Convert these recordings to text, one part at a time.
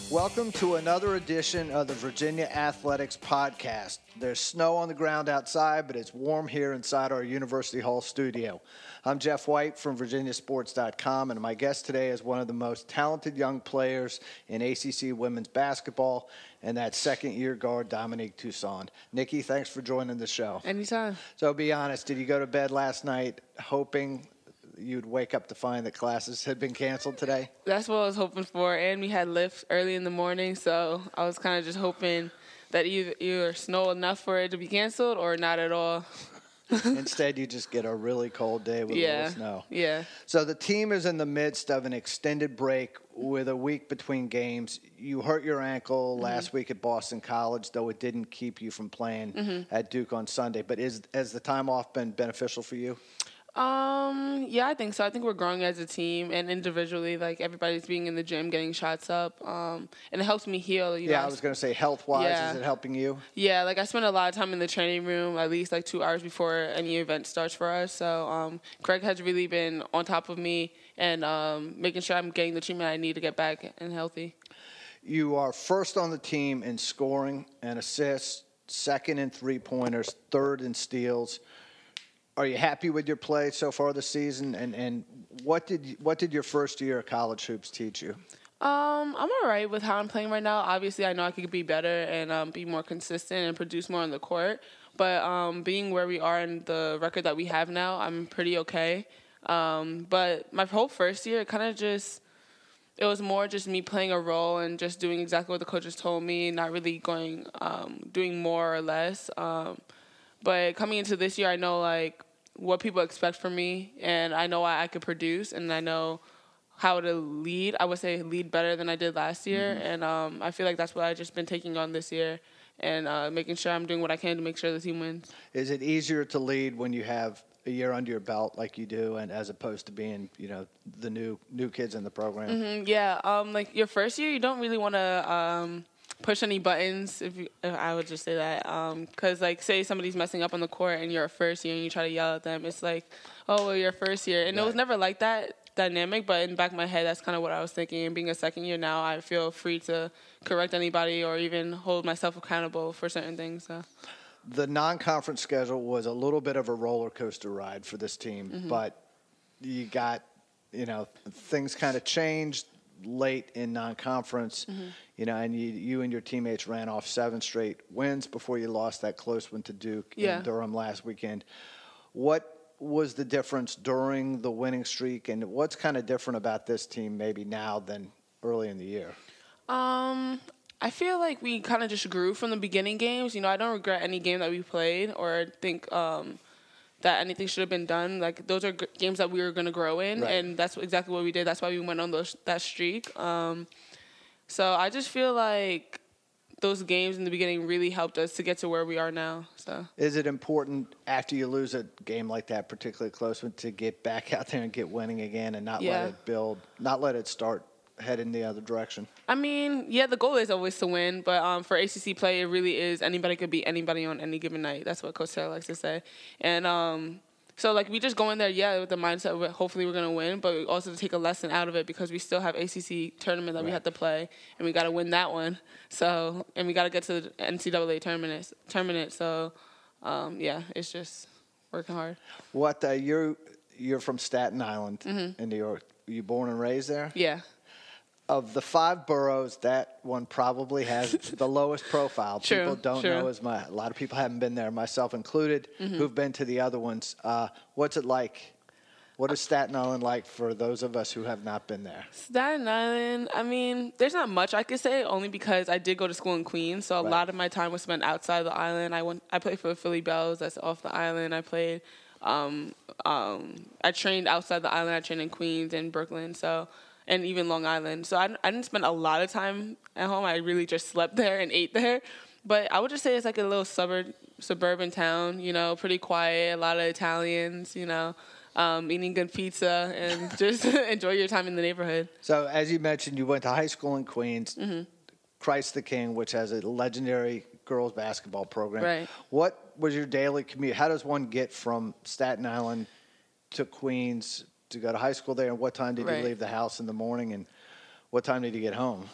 Welcome to another edition of the Virginia Athletics Podcast. There's snow on the ground outside, but it's warm here inside our University Hall studio. I'm Jeff White from VirginiaSports.com, and my guest today is one of the most talented young players in ACC women's basketball, and that's second-year guard Dominique Toussaint. Nikki, thanks for joining the show. Anytime. So be honest, did you go to bed last night hoping you'd wake up to find that classes had been canceled today? That's what I was hoping for, and we had lifts early in the morning, so I was kind of just hoping that either snow enough for it to be canceled or not at all. Instead, you just get a really cold day with a little snow. Yeah. So the team is in the midst of an extended break with a week between games. You hurt your ankle last week at Boston College, though it didn't keep you from playing at Duke on Sunday. But has the time off been beneficial for you? Yeah, I think so. I think we're growing as a team and individually, like everybody's being in the gym, getting shots up. And it helps me heal. I was going to say health-wise, is it helping you? Yeah, like I spend a lot of time in the training room, at least like 2 hours before any event starts for us. So Craig has really been on top of me and making sure I'm getting the treatment I need to get back and healthy. You are first on the team in scoring and assists, second in three-pointers, third in steals. Are you happy with your play so far this season? And what did your first year of college hoops teach you? I'm all right with how I'm playing right now. Obviously, I know I could be better and be more consistent and produce more on the court. But being where we are in the record that we have now, I'm pretty okay. But my whole first year, it was more just me playing a role and just doing exactly what the coaches told me, not really doing more or less. But coming into this year, I know what people expect from me, and I know I could produce, and I know how to lead. I would say lead better than I did last year, and I feel like that's what I've just been taking on this year, and making sure I'm doing what I can to make sure the team wins. Is it easier to lead when you have a year under your belt like you do, and as opposed to being, the new kids in the program? Yeah, like your first year, you don't really want to push any buttons, if I would just say that, because say somebody's messing up on the court and you're a first year and you try to yell at them, it's like, oh, well, you're first year, and It was never like that dynamic, but in the back of my head, that's kind of what I was thinking. And being a second year now, I feel free to correct anybody or even hold myself accountable for certain things. So. The non-conference schedule was a little bit of a roller coaster ride for this team, but you got, things kind of changed late in non-conference, and you and your teammates ran off 7 straight wins before you lost that close one to Duke in Durham last weekend. What was the difference during the winning streak, and what's kind of different about this team maybe now than early in the year? I feel like we kind of just grew from the beginning games. I don't regret any game that we played or think that anything should have been done. Those are games that we were going to grow in, and that's exactly what we did. That's why we went on that streak. So I just feel like those games in the beginning really helped us to get to where we are now. So, is it important after you lose a game like that, particularly close one, to get back out there and get winning again and not let it build, not let it start heading the other direction? I mean, the goal is always to win, but for ACC play, it really is anybody could beat anybody on any given night. That's what Coach Taylor likes to say. And so, we just go in there, with the mindset of hopefully we're going to win, but we also to take a lesson out of it because we still have ACC tournament that we have to play, and we got to win that one. So, and we got to get to the NCAA tournament. So, it's just working hard. What, you're from Staten Island in New York. Were you born and raised there? Yeah. Of the 5 boroughs, that one probably has the lowest profile. People don't know as much. A lot of people haven't been there, myself included, who've been to the other ones. What's it like? What is Staten Island like for those of us who have not been there? Staten Island, I mean, there's not much I could say, only because I did go to school in Queens, so a lot of my time was spent outside the island. I played for the Philly Bells, that's off the island. I played, I trained outside the island. I trained in Queens and Brooklyn, and even Long Island. So I didn't spend a lot of time at home. I really just slept there and ate there. But I would just say it's like a little suburban town, pretty quiet, a lot of Italians, eating good pizza and just enjoy your time in the neighborhood. So as you mentioned, you went to high school in Queens, Christ the King, which has a legendary girls basketball program. Right. What was your daily commute? How does one get from Staten Island to Queens to go to high school there, and what time did you leave the house in the morning, and what time did you get home?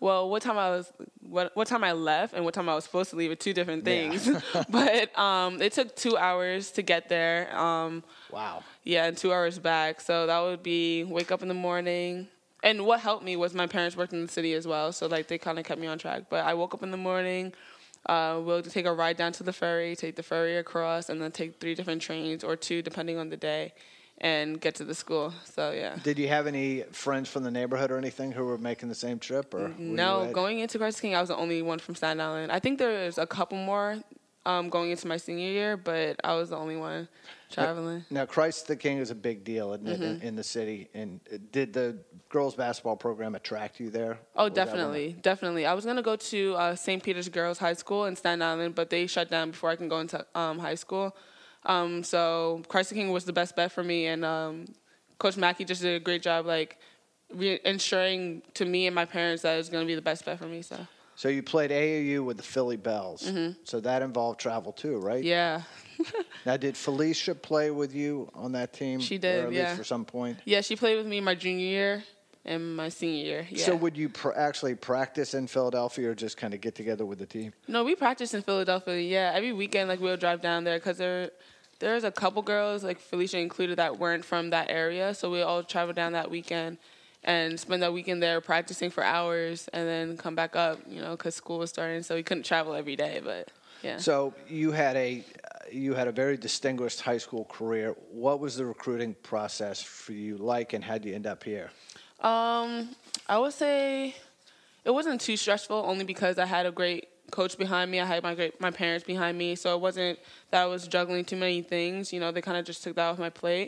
Well, what time I left and what time I was supposed to leave are two different things. Yeah. But it took 2 hours to get there. Wow. Yeah, and 2 hours back. So that would be wake up in the morning. And what helped me was my parents worked in the city as well. So, like, they kind of kept me on track. But I woke up in the morning. We'll take a ride down to the ferry, take the ferry across, and then take 3 different trains or 2, depending on the day, and get to the school. So, yeah. Did you have any friends from the neighborhood or anything who were making the same trip? Or No, going into Christ King, I was the only one from Staten Island. I think there's a couple more going into my senior year, but I was the only one traveling. Now, Christ the King is a big deal, isn't it, in the city? And did the girls' basketball program attract you there? Oh, definitely, definitely. I was going to go to St. Peter's Girls High School in Staten Island, but they shut down before I can go into high school. So Christ the King was the best bet for me, and Coach Mackey just did a great job, like, ensuring to me and my parents that it was going to be the best bet for me. So you played AAU with the Philly Bells. So that involved travel too, right? Yeah. Now, did Felicia play with you on that team? She did, or at least for some point? Yeah, she played with me my junior year and my senior year. Yeah. So would you actually practice in Philadelphia or just kind of get together with the team? No, we practiced in Philadelphia. Yeah, every weekend, like, we'll drive down there because there's a couple girls, like Felicia included, that weren't from that area. So we all travel down that weekend and spend that weekend there practicing for hours and then come back up, because school was starting. So we couldn't travel every day, but yeah. So you had a very distinguished high school career. What was the recruiting process for you like, and how did you end up here? I would say it wasn't too stressful, only because I had a great coach behind me. I had my parents behind me, so it wasn't that I was juggling too many things. They kind of just took that off my plate.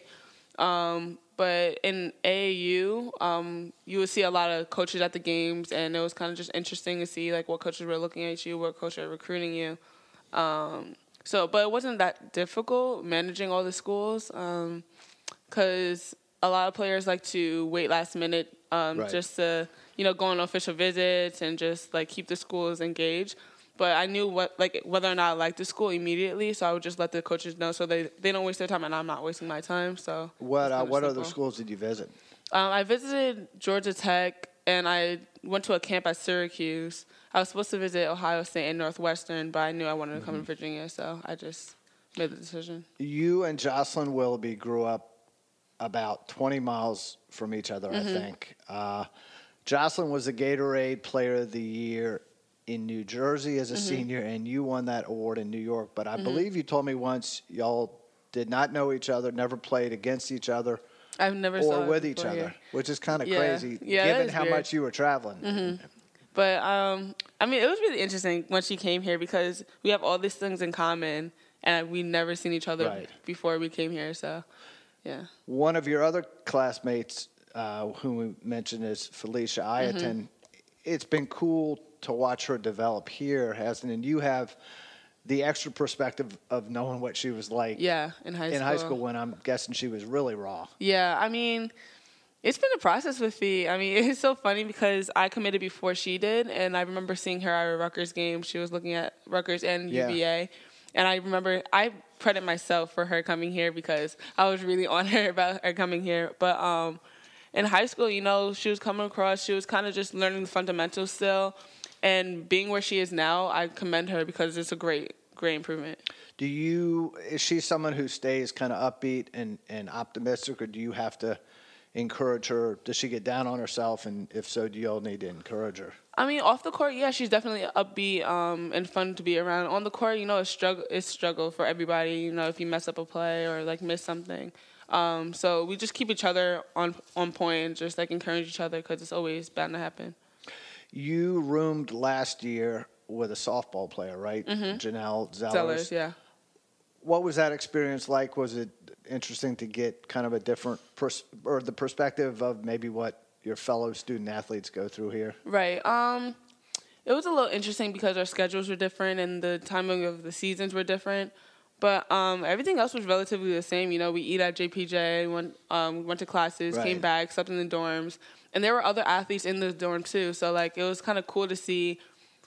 But in AAU, you would see a lot of coaches at the games, and it was kind of just interesting to see, like, what coaches were looking at you, what coaches were recruiting you. But it wasn't that difficult managing all the schools, because a lot of players like to wait last minute just to, go on official visits and just, like, keep the schools engaged. But I knew whether or not I liked the school immediately, so I would just let the coaches know so they don't waste their time and I'm not wasting my time. So what other schools did you visit? I visited Georgia Tech, and I went to a camp at Syracuse. I was supposed to visit Ohio State and Northwestern, but I knew I wanted to come to Virginia, so I just made the decision. You and Jocelyn Willoughby grew up about 20 miles from each other, I think. Jocelyn was the Gatorade Player of the Year in New Jersey as a senior, and you won that award in New York. But I believe you told me once y'all did not know each other, never played against each other. I've never saw or with each other, which is kind of crazy, given how much you were traveling. But, it was really interesting when she came here because we have all these things in common, and we never seen each other before we came here. So, yeah. One of your other classmates, whom we mentioned, is Felicia Iaton. It's been cool to watch her develop here, hasn't it? And you have the extra perspective of knowing what she was like in high school when I'm guessing she was really raw. Yeah, it's been a process with Fee. It's so funny because I committed before she did, and I remember seeing her at a Rutgers game. She was looking at Rutgers and UVA, and I remember I credit myself for her coming here because I was really on her about her coming here. But in high school, she was coming across. She was kind of just learning the fundamentals still. And being where she is now, I commend her because it's a great improvement. Is she someone who stays kind of upbeat and optimistic, or do you have to encourage her? Does she get down on herself? And if so, do you all need to encourage her? Off the court, yeah, she's definitely upbeat and fun to be around. On the court, it's struggle for everybody, if you mess up a play or, like, miss something. So we just keep each other on point and just, like, encourage each other because it's always bound to happen. You roomed last year with a softball player, right? Janelle Zellers. Yeah. What was that experience like? Was it interesting to get kind of a different or the perspective of maybe what your fellow student athletes go through here? Right. It was a little interesting because our schedules were different and the timing of the seasons were different. But everything else was relatively the same. We eat at JPJ, went to classes, came back, slept in the dorms. And there were other athletes in the dorm, too. So, like, it was kind of cool to see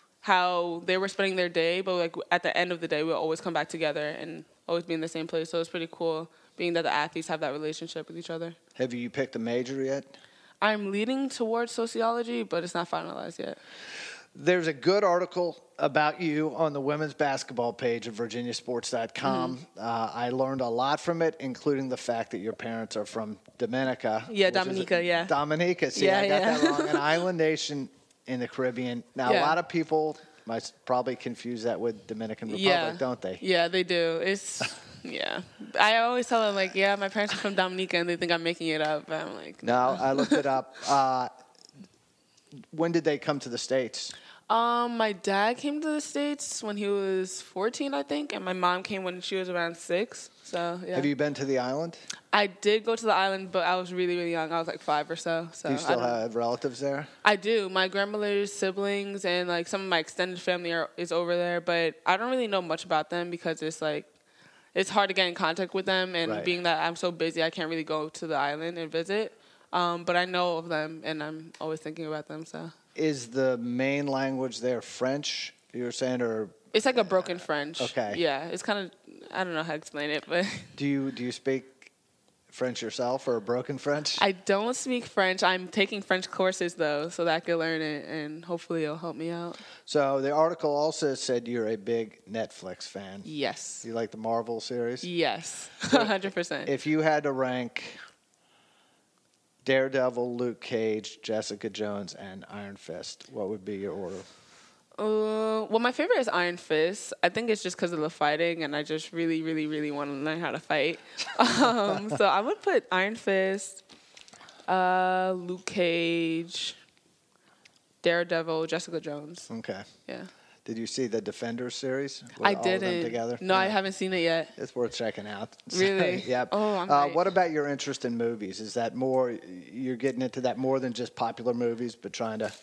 how they were spending their day. But, like, at the end of the day, we'll always come back together and always be in the same place. So, it's pretty cool being that the athletes have that relationship with each other. Have you picked a major yet? I'm leaning towards sociology, but it's not finalized yet. There's a good article about you on the women's basketball page of virginiasports.com. I learned a lot from it, including the fact that your parents are from Dominica. Yeah, Dominica, yeah. Dominica. See, I got that wrong. An island nation in the Caribbean. Now, a lot of people might probably confuse that with Dominican Republic, don't they? Yeah, they do. It's, yeah. I always tell them, like, yeah, my parents are from Dominica, and they think I'm making it up. But I'm like, no. I looked it up. When did they come to the States? My dad came to the States when he was 14, I think, and my mom came when she was around 6. So, yeah. Have you been to the island? I did go to the island, but I was really, really young. I was like 5 or so. Do you still have relatives there? I do. My grandmother's siblings and like some of my extended family is over there, but I don't really know much about them because it's like it's hard to get in contact with them, and being that I'm so busy, I can't really go to the island and visit. But I know of them, and I'm always thinking about them. So. Is the main language there French, you were saying, or? It's like a broken French. Okay. Yeah, it's kind of, I don't know how to explain it, but. Do you speak French yourself, or broken French? I don't speak French. I'm taking French courses, though, so that I can learn it, and hopefully it'll help me out. So the article also said you're a big Netflix fan. Yes. You like the Marvel series? Yes, 100%. If you had to rank Daredevil, Luke Cage, Jessica Jones, and Iron Fist, what would be your order? Well, my favorite is Iron Fist. I think it's just because of the fighting, and I just really, really, really want to learn how to fight. So I would put Iron Fist, Luke Cage, Daredevil, Jessica Jones. Okay. Yeah. Did you see the Defenders series? I all didn't. Of them together? No, I haven't seen it yet. It's worth checking out. Really? Yep. Oh, I'm right. What about your interest in movies? Is that more, you're getting into that more than just popular movies, but trying to?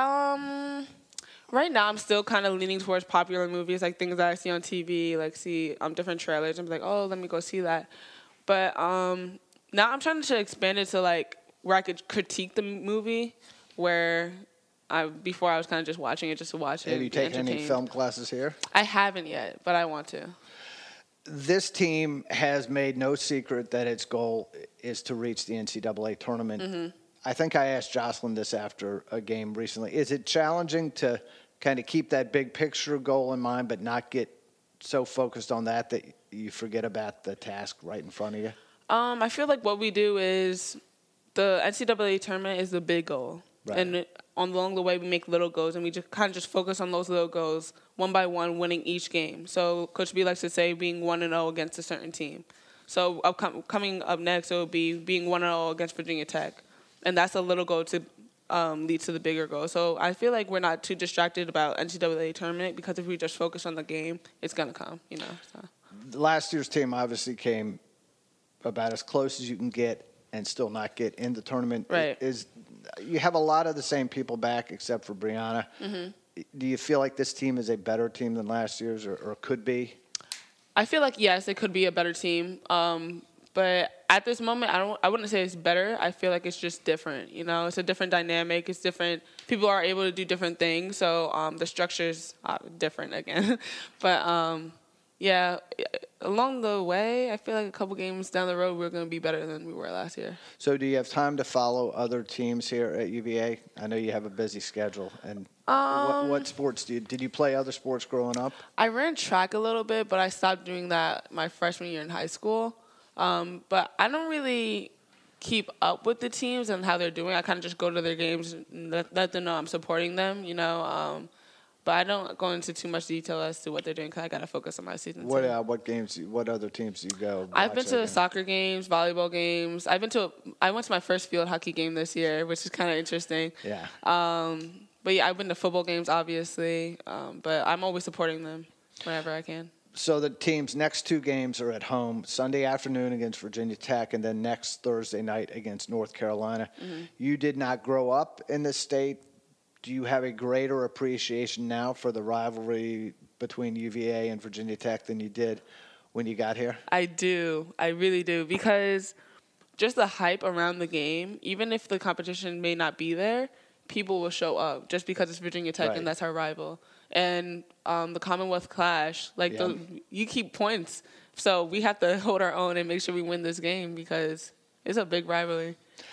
Right now, I'm still kind of leaning towards popular movies, like things that I see on TV, like see different trailers. I'm like, oh, let me go see that. But now I'm trying to expand it to like where I could critique the movie, where before I was kind of just watching it just to watch it. Have you taken any film classes here? I haven't yet, but I want to. This team has made no secret that its goal is to reach the NCAA tournament. Mm-hmm. I think I asked Jocelyn this after a game recently. Is it challenging to kind of keep that big picture goal in mind, but not get so focused on that you forget about the task right in front of you? I feel like what we do is the NCAA tournament is the big goal. Right. And along the way, we make little goals, and we just kind of just focus on those little goals, one by one, winning each game. So Coach B likes to say being 1-0 against a certain team. So coming up next, it will be being 1-0 against Virginia Tech. And that's a little goal to lead to the bigger goal. So I feel like we're not too distracted about NCAA tournament, because if we just focus on the game, it's going to come, you know. So. Last year's team obviously came about as close as you can get and still not get in the tournament. Right. You have a lot of the same people back except for Brianna. Mm-hmm. Do you feel like this team is a better team than last year's, or could be? I feel like, yes, it could be a better team. But at this moment, I wouldn't say it's better. I feel like it's just different. You know, it's a different dynamic. It's different. People are able to do different things. So the structure's different again. But, yeah, along the way, I feel like a couple games down the road, we're going to be better than we were last year. So do you have time to follow other teams here at UVA? I know you have a busy schedule. And what sports did you play other sports growing up? I ran track a little bit, but I stopped doing that my freshman year in high school. But I don't really keep up with the teams and how they're doing. I kind of just go to their games and let them know I'm supporting them, you know. But I don't go into too much detail as to what they're doing, because I got to focus on my season. What other teams do you go? I've been to soccer games, volleyball games. I went to my first field hockey game this year, which is kind of interesting. Yeah. But yeah, I've been to football games, obviously. But I'm always supporting them whenever I can. So the team's next 2 games are at home, Sunday afternoon against Virginia Tech, and then next Thursday night against North Carolina. Mm-hmm. You did not grow up in this state. Do you have a greater appreciation now for the rivalry between UVA and Virginia Tech than you did when you got here? I do. I really do. Because just the hype around the game, even if the competition may not be there, people will show up just because it's Virginia Tech and that's our rival. And the Commonwealth Clash, you keep points. So we have to hold our own and make sure we win this game, because it's a big rivalry.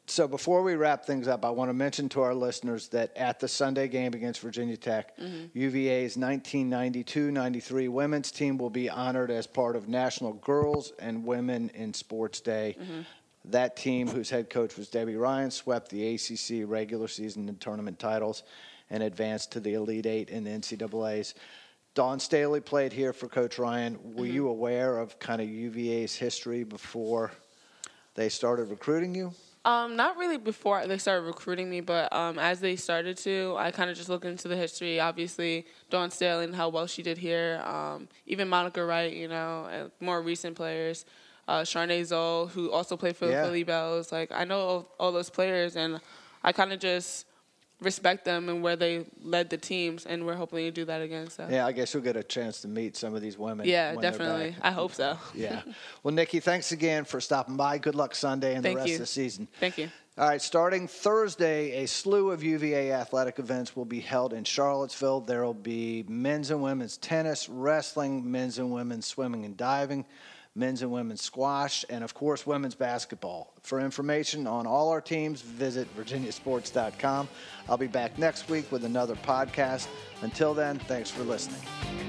So before we wrap things up, I want to mention to our listeners that at the Sunday game against Virginia Tech, UVA's 1992-93 women's team will be honored as part of National Girls and Women in Sports Day. That team, whose head coach was Debbie Ryan, swept the ACC regular season and tournament titles and advanced to the Elite Eight in the NCAAs. Dawn Staley played here for Coach Ryan. Were you aware of kind of UVA's history before they started recruiting you? Not really before they started recruiting me, but as they started to, I kind of just looked into the history. Obviously, Dawn Staley and how well she did here. Even Monica Wright, and more recent players. Sharnae Zoll, who also played for the Philly Bells. Like, I know all those players, and I kind of just respect them and where they led the teams, and we're hoping to do that again. So. Yeah, I guess you'll get a chance to meet some of these women. Yeah, definitely. I hope so. Yeah. Well, Nikki, thanks again for stopping by. Good luck Sunday and the rest of the season. Thank you. All right, starting Thursday, a slew of UVA athletic events will be held in Charlottesville. There will be men's and women's tennis, wrestling, men's and women's swimming and diving, men's and women's squash, and, of course, women's basketball. For information on all our teams, visit virginiasports.com. I'll be back next week with another podcast. Until then, thanks for listening.